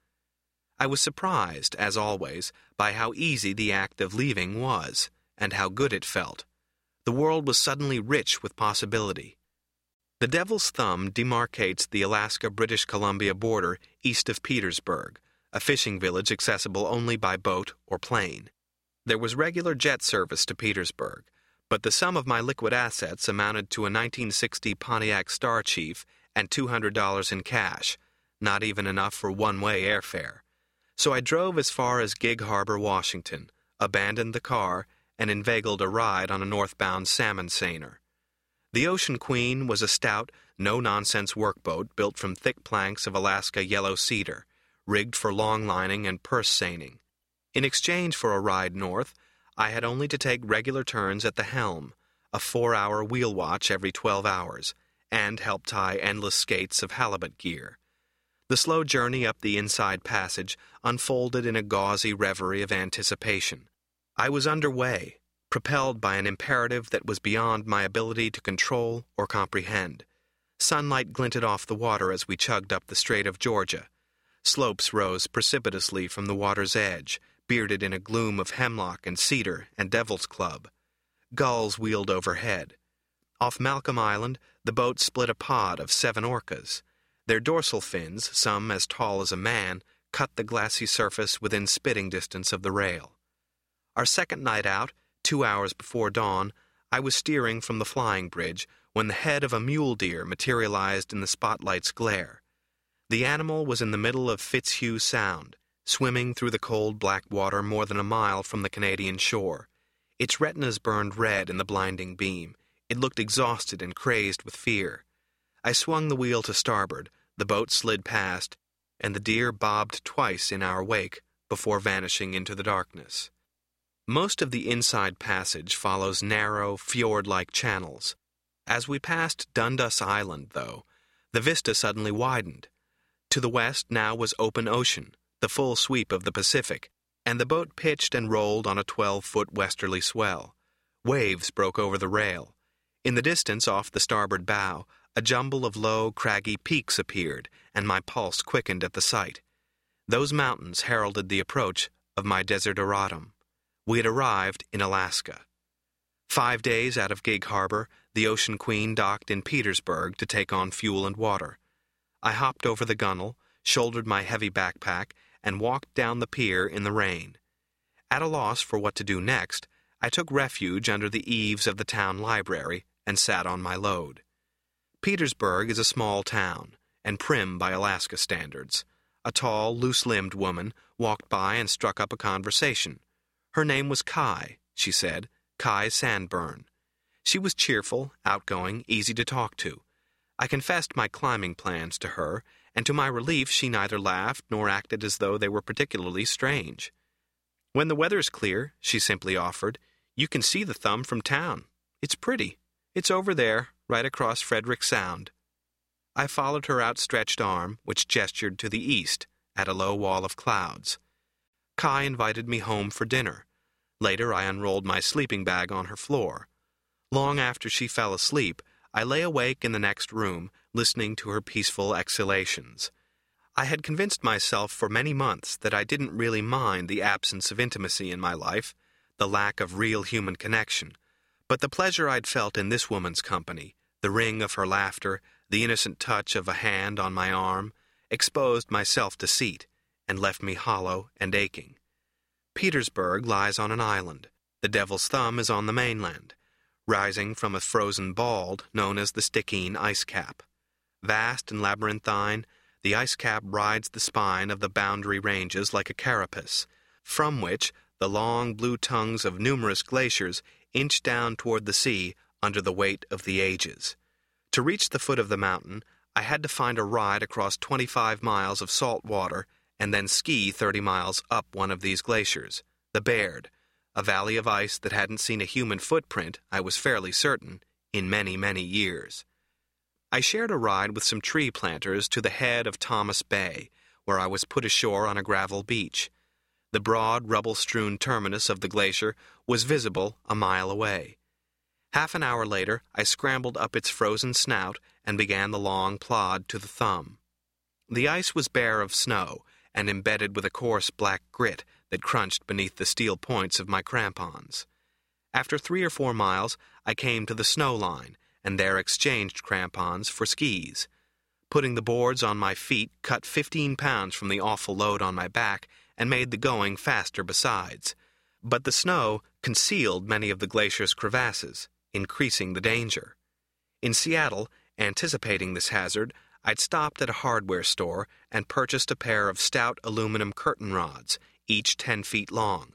I was surprised, as always, by how easy the act of leaving was, and how good it felt. The world was suddenly rich with possibility. The Devil's Thumb demarcates the Alaska-British Columbia border east of Petersburg, a fishing village accessible only by boat or plane. There was regular jet service to Petersburg, but the sum of my liquid assets amounted to a nineteen sixty Pontiac Star Chief and two hundred dollars in cash, not even enough for one-way airfare. So I drove as far as Gig Harbor, Washington, abandoned the car, and inveigled a ride on a northbound salmon seiner. The Ocean Queen was a stout, no-nonsense workboat built from thick planks of Alaska yellow cedar, rigged for long lining and purse seining. In exchange for a ride north, I had only to take regular turns at the helm, a four-hour wheel watch every twelve hours, and help tie endless skates of halibut gear. The slow journey up the inside passage unfolded in a gauzy reverie of anticipation. I was underway, propelled by an imperative that was beyond my ability to control or comprehend. Sunlight glinted off the water as we chugged up the Strait of Georgia. Slopes rose precipitously from the water's edge, bearded in a gloom of hemlock and cedar and devil's club. Gulls wheeled overhead. Off Malcolm Island, the boat split a pod of seven orcas. Their dorsal fins, some as tall as a man, cut the glassy surface within spitting distance of the rail. Our second night out, two hours before dawn, I was steering from the flying bridge when the head of a mule deer materialized in the spotlight's glare. The animal was in the middle of Fitzhugh Sound, swimming through the cold black water more than a mile from the Canadian shore. Its retinas burned red in the blinding beam. It looked exhausted and crazed with fear. I swung the wheel to starboard, the boat slid past, and the deer bobbed twice in our wake before vanishing into the darkness. Most of the inside passage follows narrow, fjord-like channels. As we passed Dundas Island, though, The vista suddenly widened. To the west now was open ocean, the full sweep of the Pacific, and the boat pitched and rolled on a twelve-foot westerly swell. Waves broke over the rail. In the distance, off the starboard bow, a jumble of low, craggy peaks appeared, and my pulse quickened at the sight. Those mountains heralded the approach of my desideratum. We had arrived in Alaska. Five days out of Gig Harbor, the Ocean Queen docked in Petersburg to take on fuel and water. I hopped over the gunwale, shouldered my heavy backpack, and walked down the pier in the rain. At a loss for what to do next, I took refuge under the eaves of the town library and sat on my load. Petersburg is a small town, and prim by Alaska standards. A tall, loose-limbed woman walked by and struck up a conversation. Her name was Kai, she said, Kai Sandburn. She was cheerful, outgoing, easy to talk to. I confessed my climbing plans to her, and to my relief she neither laughed nor acted as though they were particularly strange. "When the weather's clear," she simply offered, "you can see the Thumb from town. It's pretty. It's over there, right across Frederick Sound." I followed her outstretched arm, which gestured to the east, at a low wall of clouds. Kai invited me home for dinner. Later I unrolled my sleeping bag on her floor. Long after she fell asleep, I lay awake in the next room, listening to her peaceful exhalations. I had convinced myself for many months that I didn't really mind the absence of intimacy in my life, the lack of real human connection, but the pleasure I'd felt in this woman's company, the ring of her laughter, the innocent touch of a hand on my arm, exposed my self-deceit and left me hollow and aching. Petersburg lies on an island. The Devil's Thumb is on the mainland, rising from a frozen bald known as the Stickeen ice cap. Vast and labyrinthine, the ice cap rides the spine of the boundary ranges like a carapace, from which the long blue tongues of numerous glaciers inch down toward the sea under the weight of the ages. To reach the foot of the mountain, I had to find a ride across twenty-five miles of salt water and then ski thirty miles up one of these glaciers, the Baird, a valley of ice that hadn't seen a human footprint, I was fairly certain, in many, many years. I shared a ride with some tree planters to the head of Thomas Bay, where I was put ashore on a gravel beach. The broad, rubble-strewn terminus of the glacier was visible a mile away. Half an hour later, I scrambled up its frozen snout and began the long plod to the Thumb. The ice was bare of snow and embedded with a coarse black grit that crunched beneath the steel points of my crampons. After three or four miles, I came to the snow line, and there exchanged crampons for skis. Putting the boards on my feet cut fifteen pounds from the awful load on my back and made the going faster besides. But the snow concealed many of the glacier's crevasses, increasing the danger. In Seattle, anticipating this hazard, I'd stopped at a hardware store and purchased a pair of stout aluminum curtain rods, each ten feet long.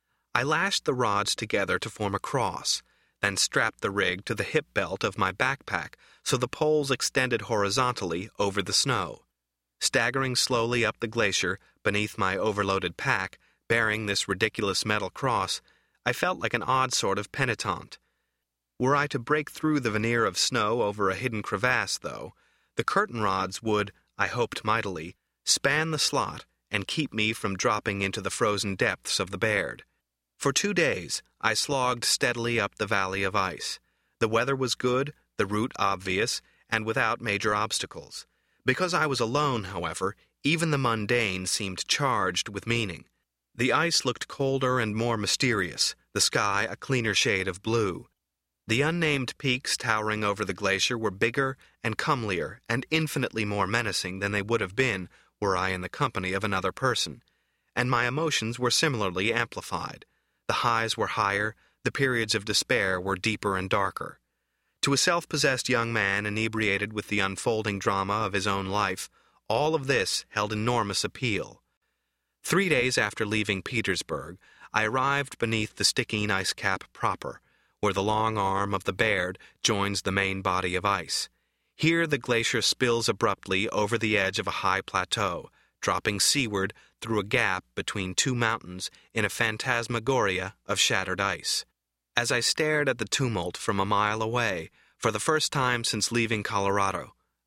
I lashed the rods together to form a cross, then strapped the rig to the hip belt of my backpack so the poles extended horizontally over the snow. Staggering slowly up the glacier beneath my overloaded pack, bearing this ridiculous metal cross, I felt like an odd sort of penitent. Were I to break through the veneer of snow over a hidden crevasse, though, the curtain rods would, I hoped mightily, span the slot and keep me from dropping into the frozen depths of the Baird. For two days, I slogged steadily up the valley of ice. The weather was good, the route obvious, and without major obstacles. Because I was alone, however, even the mundane seemed charged with meaning. The ice looked colder and more mysterious, the sky a cleaner shade of blue. The unnamed peaks towering over the glacier were bigger and comelier and infinitely more menacing than they would have been were I in the company of another person, and my emotions were similarly amplified. The highs were higher, the periods of despair were deeper and darker. To a self-possessed young man inebriated with the unfolding drama of his own life, all of this held enormous appeal. Three days after leaving Petersburg, I arrived beneath the Stickeen ice cap proper, where the long arm of the Baird joins the main body of ice. Here the glacier spills abruptly over the edge of a high plateau, dropping seaward through a gap between two mountains in a phantasmagoria of shattered ice. As I stared at the tumult from a mile away, for the first time since leaving Colorado,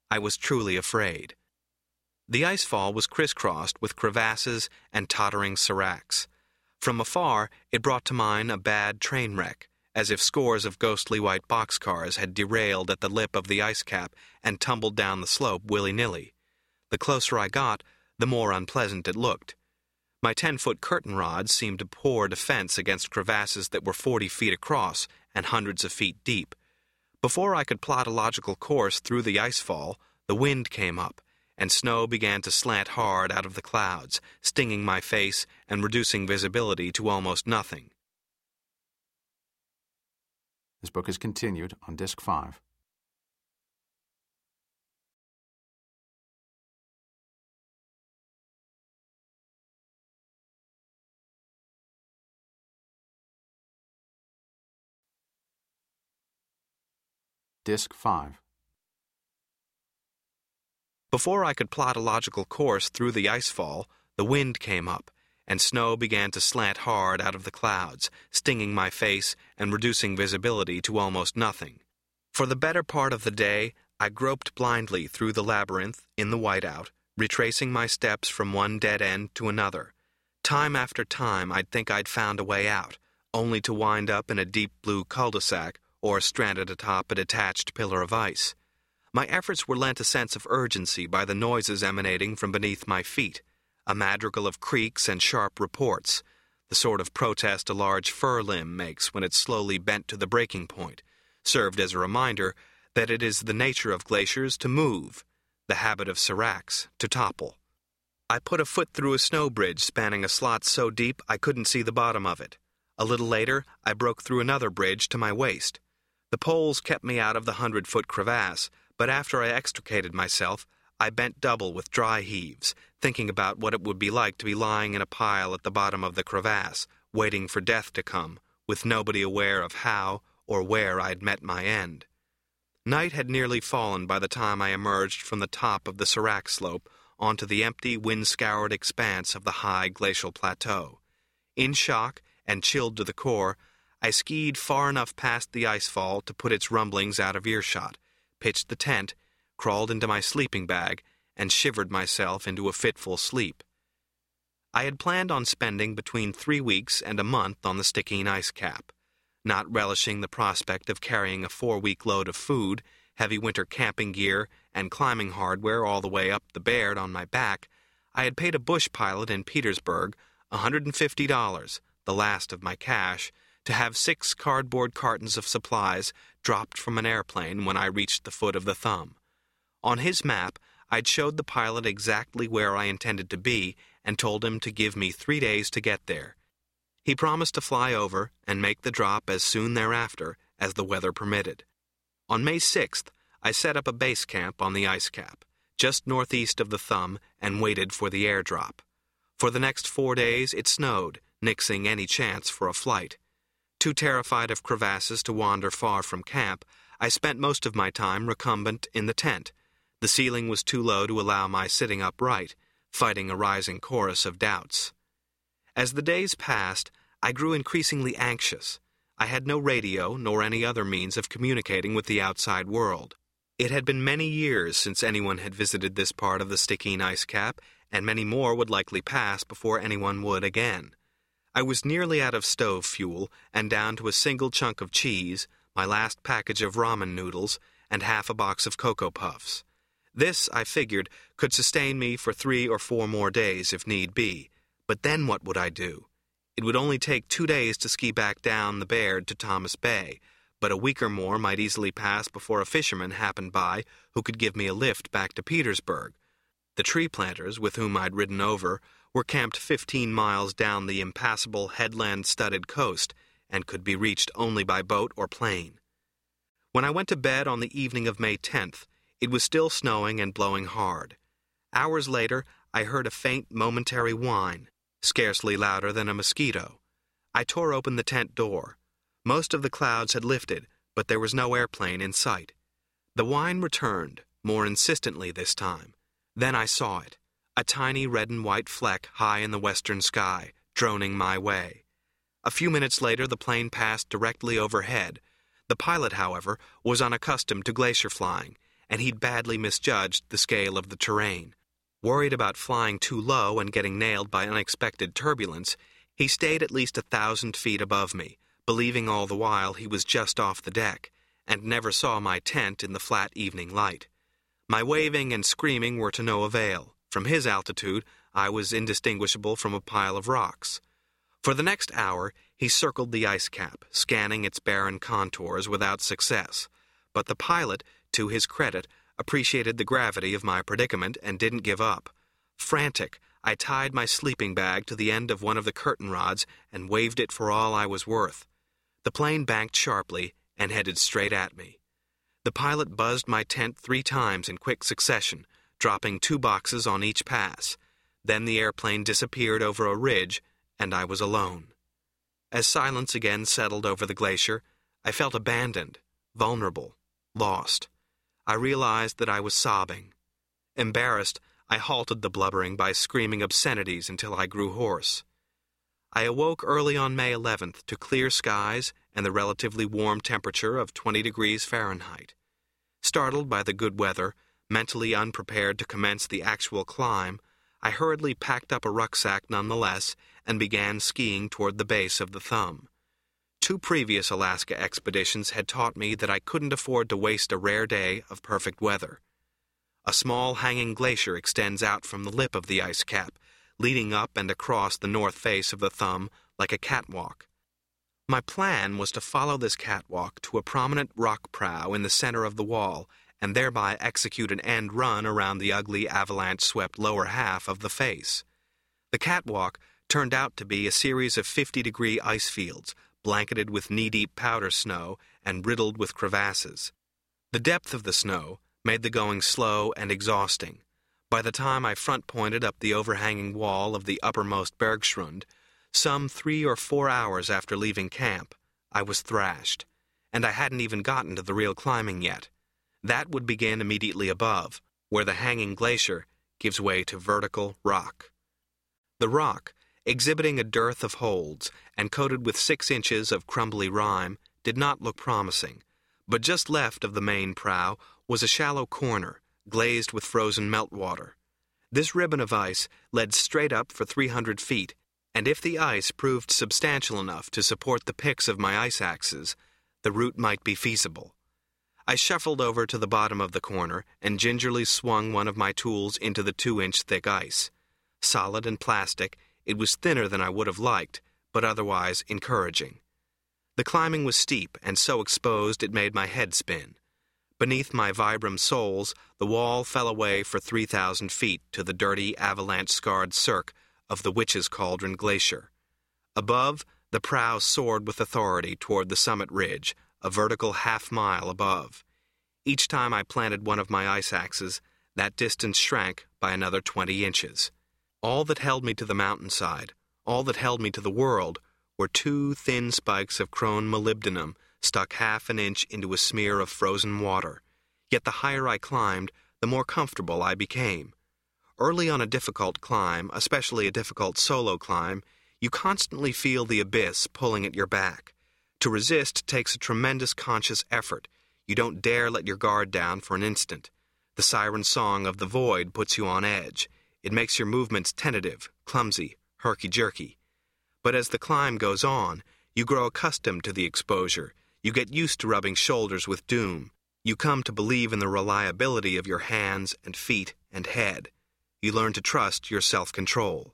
I was truly afraid. The icefall was crisscrossed with crevasses and tottering seracs. From afar, it brought to mind a bad train wreck, as if scores of ghostly white boxcars had derailed at the lip of the ice cap and tumbled down the slope willy-nilly. The closer I got, the more unpleasant it looked. My ten-foot curtain rods seemed a poor defense against crevasses that were forty feet across and hundreds of feet deep. Before I could plot a logical course through the icefall, the wind came up, and snow began to slant hard out of the clouds, stinging my face and reducing visibility to almost nothing. This book is continued on Disc five. Disc five. Before I could plot a logical course through the icefall, the wind came up, and snow began to slant hard out of the clouds, stinging my face and reducing visibility to almost nothing. For the better part of the day, I groped blindly through the labyrinth in the whiteout, retracing my steps from one dead end to another. Time after time I'd think I'd found a way out, only to wind up in a deep blue cul-de-sac or stranded atop a detached pillar of ice. My efforts were lent a sense of urgency by the noises emanating from beneath my feet, a madrigal of creaks and sharp reports, the sort of protest a large fir limb makes when it's slowly bent to the breaking point, served as a reminder that it is the nature of glaciers to move, the habit of seracs to topple. I put a foot through a snow bridge spanning a slot so deep I couldn't see the bottom of it. A little later, I broke through another bridge to my waist. The poles kept me out of the hundred-foot crevasse, but after I extricated myself, I bent double with dry heaves, thinking about what it would be like to be lying in a pile at the bottom of the crevasse, waiting for death to come, with nobody aware of how or where I'd met my end. Night had nearly fallen by the time I emerged from the top of the serac slope onto the empty, wind-scoured expanse of the high glacial plateau. In shock and chilled to the core, I skied far enough past the icefall to put its rumblings out of earshot, pitched the tent, crawled into my sleeping bag, and shivered myself into a fitful sleep. I had planned on spending between three weeks and a month on the Stickeen ice cap. Not relishing the prospect of carrying a four-week load of food, heavy winter camping gear, and climbing hardware all the way up the Baird on my back, I had paid a bush pilot in Petersburg one hundred fifty dollars, the last of my cash, to have six cardboard cartons of supplies dropped from an airplane when I reached the foot of the thumb. On his map, I'd showed the pilot exactly where I intended to be and told him to give me three days to get there. He promised to fly over and make the drop as soon thereafter as the weather permitted. On May sixth, I set up a base camp on the ice cap, just northeast of the thumb, and waited for the airdrop. For the next four days, it snowed, nixing any chance for a flight. Too terrified of crevasses to wander far from camp, I spent most of my time recumbent in the tent. The ceiling was too low to allow my sitting upright, fighting a rising chorus of doubts. As the days passed, I grew increasingly anxious. I had no radio nor any other means of communicating with the outside world. It had been many years since anyone had visited this part of the Stickeen ice cap, and many more would likely pass before anyone would again. I was nearly out of stove fuel and down to a single chunk of cheese, my last package of ramen noodles, and half a box of Cocoa Puffs. This, I figured, could sustain me for three or four more days if need be. But then what would I do? It would only take two days to ski back down the Baird to Thomas Bay, but a week or more might easily pass before a fisherman happened by who could give me a lift back to Petersburg. The tree planters with whom I'd ridden over were camped fifteen miles down the impassable headland-studded coast and could be reached only by boat or plane. When I went to bed on the evening of May tenth, it was still snowing and blowing hard. Hours later, I heard a faint momentary whine, scarcely louder than a mosquito. I tore open the tent door. Most of the clouds had lifted, but there was no airplane in sight. The whine returned, more insistently this time. Then I saw it, a tiny red and white fleck high in the western sky, droning my way. A few minutes later, the plane passed directly overhead. The pilot, however, was unaccustomed to glacier flying, and he'd badly misjudged the scale of the terrain. Worried about flying too low and getting nailed by unexpected turbulence, he stayed at least a thousand feet above me, believing all the while he was just off the deck, and never saw my tent in the flat evening light. My waving and screaming were to no avail. From his altitude, I was indistinguishable from a pile of rocks. For the next hour, he circled the ice cap, scanning its barren contours without success. But the pilot, to his credit, appreciated the gravity of my predicament and didn't give up. Frantic, I tied my sleeping bag to the end of one of the curtain rods and waved it for all I was worth. The plane banked sharply and headed straight at me. The pilot buzzed my tent three times in quick succession, dropping two boxes on each pass. Then the airplane disappeared over a ridge, and I was alone. As silence again settled over the glacier, I felt abandoned, vulnerable, lost. I realized that I was sobbing. Embarrassed, I halted the blubbering by screaming obscenities until I grew hoarse. I awoke early on May eleventh to clear skies and the relatively warm temperature of twenty degrees Fahrenheit. Startled by the good weather, mentally unprepared to commence the actual climb, I hurriedly packed up a rucksack nonetheless and began skiing toward the base of the Thumb. Two previous Alaska expeditions had taught me that I couldn't afford to waste a rare day of perfect weather. A small hanging glacier extends out from the lip of the ice cap, leading up and across the north face of the Thumb like a catwalk. My plan was to follow this catwalk to a prominent rock prow in the center of the wall and thereby execute an end run around the ugly avalanche-swept lower half of the face. The catwalk turned out to be a series of fifty-degree ice fields, blanketed with knee-deep powder snow and riddled with crevasses. The depth of the snow made the going slow and exhausting. By the time I front-pointed up the overhanging wall of the uppermost Bergschrund, some three or four hours after leaving camp, I was thrashed, and I hadn't even gotten to the real climbing yet. That would begin immediately above, where the hanging glacier gives way to vertical rock. The rock, exhibiting a dearth of holds and coated with six inches of crumbly rime, did not look promising, but just left of the main prow was a shallow corner, glazed with frozen meltwater. This ribbon of ice led straight up for three hundred feet, and if the ice proved substantial enough to support the picks of my ice axes, the route might be feasible. I shuffled over to the bottom of the corner and gingerly swung one of my tools into the two-inch thick ice. Solid and plastic, it was thinner than I would have liked, but otherwise encouraging. The climbing was steep and so exposed it made my head spin. Beneath my Vibram soles, the wall fell away for three thousand feet to the dirty, avalanche-scarred cirque of the Witch's Cauldron Glacier. Above, the prow soared with authority toward the summit ridge, a vertical half-mile above. Each time I planted one of my ice axes, that distance shrank by another twenty inches. All that held me to the mountainside, all that held me to the world, were two thin spikes of chrome molybdenum stuck half an inch into a smear of frozen water. Yet the higher I climbed, the more comfortable I became. Early on a difficult climb, especially a difficult solo climb, you constantly feel the abyss pulling at your back. To resist takes a tremendous conscious effort. You don't dare let your guard down for an instant. The siren song of the void puts you on edge. It makes your movements tentative, clumsy, herky-jerky. But as the climb goes on, you grow accustomed to the exposure. You get used to rubbing shoulders with doom. You come to believe in the reliability of your hands and feet and head. You learn to trust your self-control.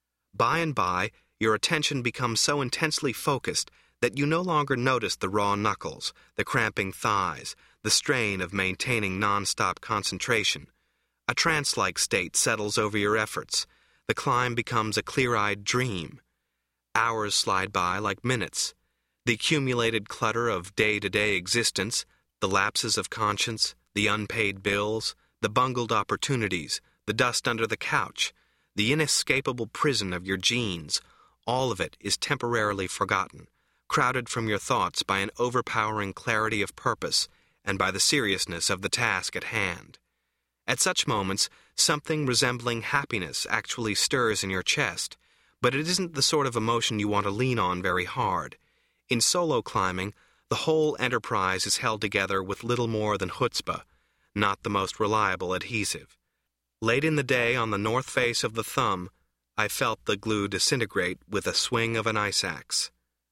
By and by, your attention becomes so intensely focused that you no longer notice the raw knuckles, the cramping thighs, the strain of maintaining non-stop concentration. A trance-like state settles over your efforts. The climb becomes a clear-eyed dream. Hours slide by like minutes. The accumulated clutter of day-to-day existence, the lapses of conscience, the unpaid bills, the bungled opportunities, the dust under the couch, the inescapable prison of your genes, all of it is temporarily forgotten, crowded from your thoughts by an overpowering clarity of purpose and by the seriousness of the task at hand. At such moments, something resembling happiness actually stirs in your chest, but it isn't the sort of emotion you want to lean on very hard. In solo climbing, the whole enterprise is held together with little more than chutzpah. not the most reliable adhesive. Late in the day on the north face of the thumb, I felt the glue disintegrate with a swing of an ice axe.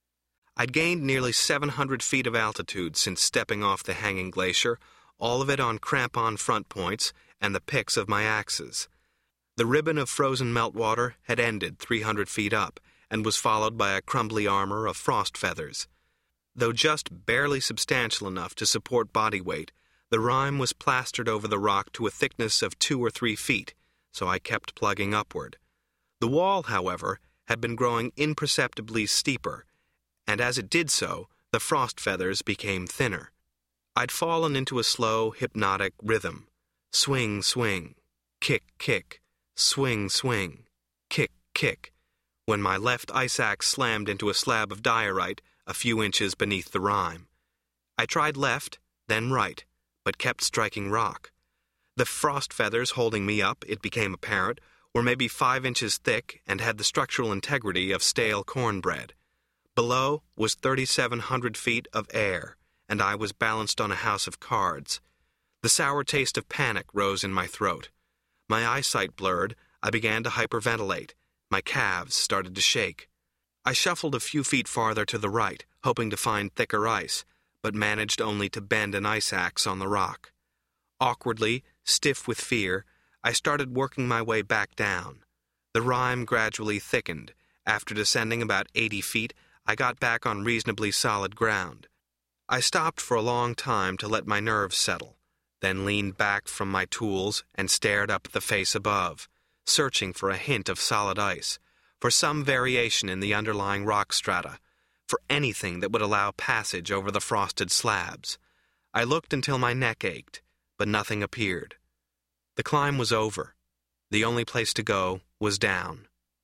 I'd gained nearly seven hundred feet of altitude since stepping off the hanging glacier, all of it on crampon front points and the picks of my axes. The ribbon of frozen meltwater had ended three hundred feet up and was followed by a crumbly armor of frost feathers. Though just barely substantial enough to support body weight, the rime was plastered over the rock to a thickness of two or three feet, so I kept plugging upward. The wall, however, had been growing imperceptibly steeper, and as it did so, the frost feathers became thinner. I'd fallen into a slow, hypnotic rhythm. Swing, swing, kick, kick, swing, swing, kick, kick, when my left ice axe slammed into a slab of diorite a few inches beneath the rime. I tried left, then right, but kept striking rock. The frost feathers holding me up, it became apparent, were maybe five inches thick and had the structural integrity of stale cornbread. Below was thirty-seven hundred feet of air, and I was balanced on a house of cards. The sour taste of panic rose in my throat. My eyesight blurred, I began to hyperventilate. My calves started to shake. I shuffled a few feet farther to the right, hoping to find thicker ice, but managed only to bend an ice axe on the rock. Awkwardly, stiff with fear, I started working my way back down. The rime gradually thickened. After descending about eighty feet, I got back on reasonably solid ground. I stopped for a long time to let my nerves settle, then leaned back from my tools and stared up at the face above, searching for a hint of solid ice, for some variation in the underlying rock strata, for anything that would allow passage over the frosted slabs. I looked until my neck ached, but nothing appeared. The climb was over. The only place to go was down.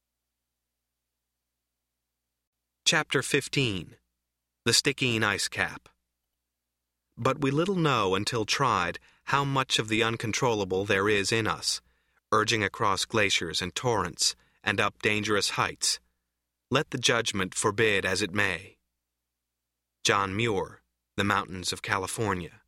Chapter fifteen. The Stickeen Ice Cap. But we little know until tried how much of the uncontrollable there is in us, urging across glaciers and torrents and up dangerous heights. Let the judgment forbid as it may. John Muir, The Mountains of California.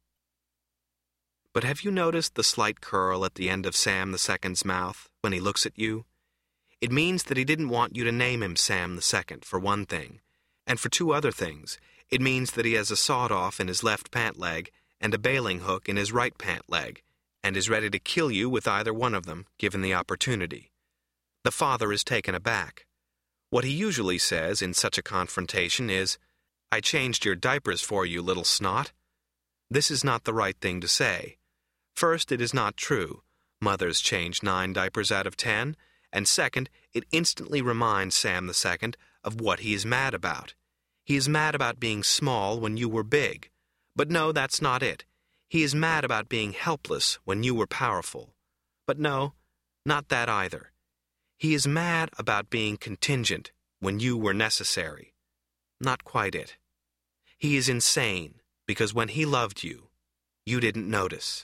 But have you noticed the slight curl at the end of Sam the Second's mouth when he looks at you? It means that he didn't want you to name him Sam the Second, for one thing, and for two other things. It means that he has a sawed-off in his left pant leg and a bailing hook in his right pant leg, and is ready to kill you with either one of them, given the opportunity. The father is taken aback. What he usually says in such a confrontation is, "I changed your diapers for you, little snot." This is not the right thing to say. First, it is not true. Mothers change nine diapers out of ten, and second, it instantly reminds Sam the Second of what he is mad about. He is mad about being small when you were big. But no, that's not it. He is mad about being helpless when you were powerful. But no, not that either. He is mad about being contingent when you were necessary. Not quite it. He is insane because when he loved you, you didn't notice.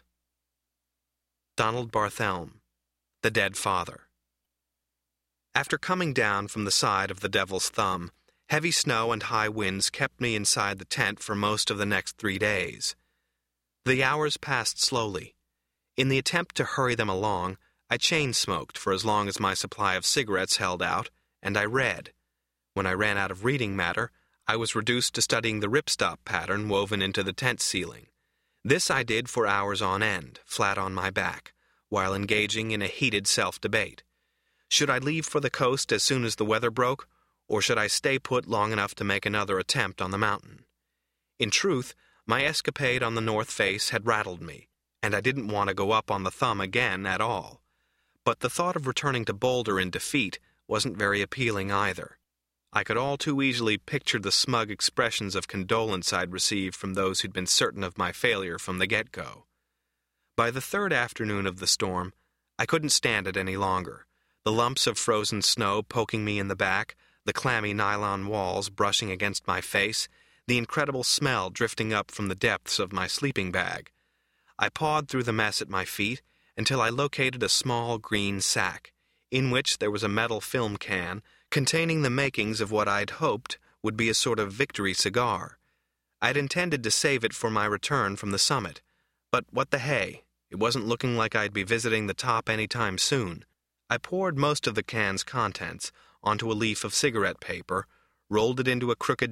Donald Barthelme, The Dead Father. After coming down from the side of the Devil's Thumb, heavy snow and high winds kept me inside the tent for most of the next three days. The hours passed slowly. In the attempt to hurry them along, I chain-smoked for as long as my supply of cigarettes held out, and I read. When I ran out of reading matter, I was reduced to studying the ripstop pattern woven into the tent ceiling. This I did for hours on end, flat on my back, while engaging in a heated self-debate. Should I leave for the coast as soon as the weather broke, or should I stay put long enough to make another attempt on the mountain? In truth, my escapade on the north face had rattled me, and I didn't want to go up on the thumb again at all. But the thought of returning to Boulder in defeat wasn't very appealing either. I could all too easily picture the smug expressions of condolence I'd received from those who'd been certain of my failure from the get-go. By the third afternoon of the storm, I couldn't stand it any longer. The lumps of frozen snow poking me in the back, the clammy nylon walls brushing against my face, the incredible smell drifting up from the depths of my sleeping bag. I pawed through the mess at my feet until I located a small green sack, in which there was a metal film can containing the makings of what I'd hoped would be a sort of victory cigar. I'd intended to save it for my return from the summit, but what the hey, It wasn't looking like I'd be visiting the top anytime soon. I poured most of the can's contents onto a leaf of cigarette paper, rolled it into a crooked